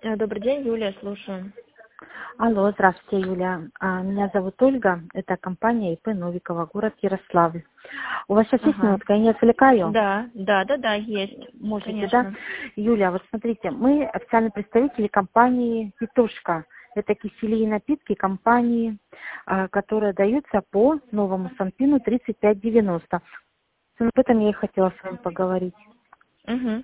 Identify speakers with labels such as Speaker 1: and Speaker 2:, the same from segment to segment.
Speaker 1: Добрый день, Юлия, слушаю.
Speaker 2: Алло, здравствуйте, Юля. Меня зовут Ольга, это компания ИП Новикова, город Ярославль. У вас сейчас есть
Speaker 1: Ага.
Speaker 2: минутка, я не отвлекаю?
Speaker 1: Да, есть,
Speaker 2: Можете, да?
Speaker 1: конечно.
Speaker 2: Юля, вот смотрите, мы официальные представители компании «Петушка». Это кисели и напитки компании, которые даются по новому Санпину 3590. Об этом я и хотела с вами поговорить.
Speaker 1: Угу.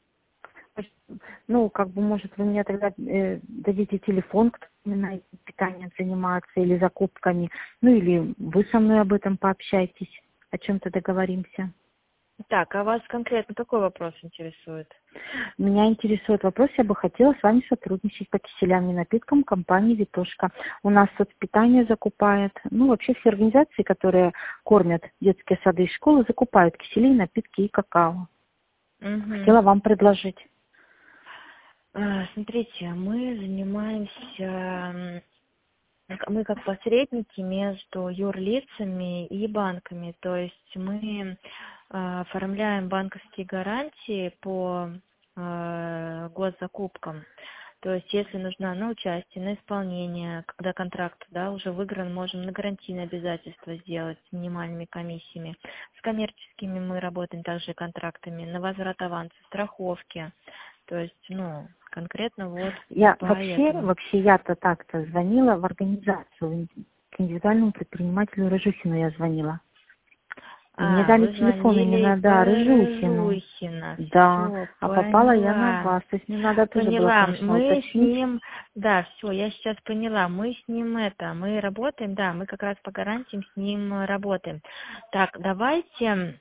Speaker 2: Ну, как бы, может, вы мне тогда дадите телефон, кто именно этим питанием занимается или закупками, ну, или вы со мной об этом пообщаетесь, о чем-то договоримся.
Speaker 1: Так, а вас конкретно какой вопрос интересует?
Speaker 2: Меня интересует вопрос, я бы хотела с вами сотрудничать по киселям и напиткам компании «Витошка». У нас соцпитание закупает, ну, вообще все организации, которые кормят детские сады и школы, закупают кисели, напитки и какао.
Speaker 1: Угу.
Speaker 2: Хотела вам предложить.
Speaker 1: Смотрите, мы занимаемся, мы как посредники между юрлицами и банками, то есть мы оформляем банковские гарантии по госзакупкам. То есть, если нужна на участие, на исполнение, когда контракт уже выигран, можем на гарантийные обязательства сделать с минимальными комиссиями. С коммерческими мы работаем также контрактами, на возврат аванса, страховки. То есть, конкретно вот
Speaker 2: Я
Speaker 1: поэтому.
Speaker 2: вообще я-то так-то звонила в организацию, к индивидуальному предпринимателю Рыжухину я звонила. И мне дали
Speaker 1: Вы
Speaker 2: телефон
Speaker 1: звонили
Speaker 2: именно,
Speaker 1: по
Speaker 2: да, Рыжухину.
Speaker 1: Рыжухина.
Speaker 2: Да,
Speaker 1: Все,
Speaker 2: а попала я на
Speaker 1: поняла.
Speaker 2: вас. То есть мне надо тоже было,
Speaker 1: Поняла.
Speaker 2: конечно,
Speaker 1: Мы с
Speaker 2: уточнить.
Speaker 1: ним, все, я сейчас поняла. Мы с ним мы работаем, мы как раз по гарантиям с ним работаем. Так, давайте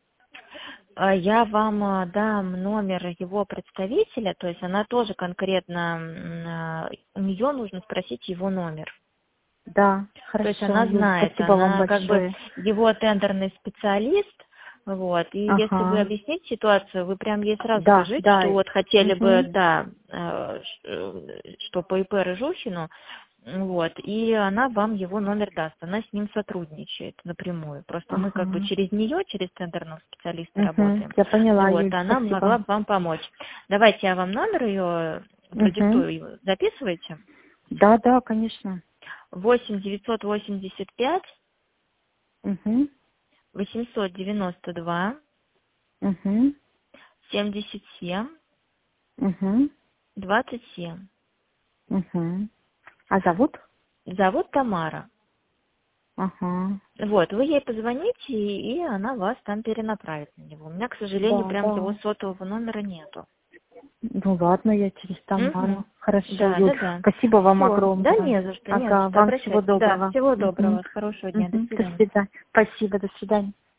Speaker 1: я вам дам номер его представителя, то есть она тоже конкретно, у нее нужно спросить его номер.
Speaker 2: Да,
Speaker 1: То есть
Speaker 2: хорошо,
Speaker 1: она
Speaker 2: Юль,
Speaker 1: знает,
Speaker 2: спасибо вам
Speaker 1: она как бы
Speaker 2: большое.
Speaker 1: его тендерный специалист, вот, и если вы
Speaker 2: Ага,
Speaker 1: объясните ситуацию, вы прям ей сразу
Speaker 2: да,
Speaker 1: скажите,
Speaker 2: да.
Speaker 1: что вот хотели бы,
Speaker 2: Угу.
Speaker 1: что по ИП Рыжухину, вот, и она вам его номер даст, она с ним сотрудничает напрямую, просто мы как бы
Speaker 2: Ага.
Speaker 1: через нее, через тендерного специалиста
Speaker 2: Угу.
Speaker 1: работаем,
Speaker 2: Я поняла,
Speaker 1: вот,
Speaker 2: Юль,
Speaker 1: она могла
Speaker 2: спасибо.
Speaker 1: бы вам помочь. Давайте я вам номер ее
Speaker 2: Угу.
Speaker 1: продиктую, записывайте.
Speaker 2: Да, да, конечно.
Speaker 1: 8 985
Speaker 2: Угу.
Speaker 1: 892
Speaker 2: Угу.
Speaker 1: 77
Speaker 2: Угу.
Speaker 1: 27.
Speaker 2: Угу. А зовут?
Speaker 1: Зовут Тамара.
Speaker 2: Ага.
Speaker 1: Вот, вы ей позвоните, и она вас там перенаправит на него. У меня, к сожалению,
Speaker 2: Да,
Speaker 1: прям его
Speaker 2: да.
Speaker 1: сотового номера нету.
Speaker 2: Ну ладно, я через
Speaker 1: Угу.
Speaker 2: Тамару. Хорошо, Юль.
Speaker 1: Да.
Speaker 2: Спасибо вам
Speaker 1: Все. Да,
Speaker 2: огромное.
Speaker 1: не за что, не за
Speaker 2: Ага,
Speaker 1: что.
Speaker 2: вам всего
Speaker 1: Обращайтесь. Да,
Speaker 2: доброго.
Speaker 1: всего
Speaker 2: Угу.
Speaker 1: доброго. Хорошего дня. До
Speaker 2: Угу. До
Speaker 1: свидания.
Speaker 2: свидания. Спасибо, до свидания.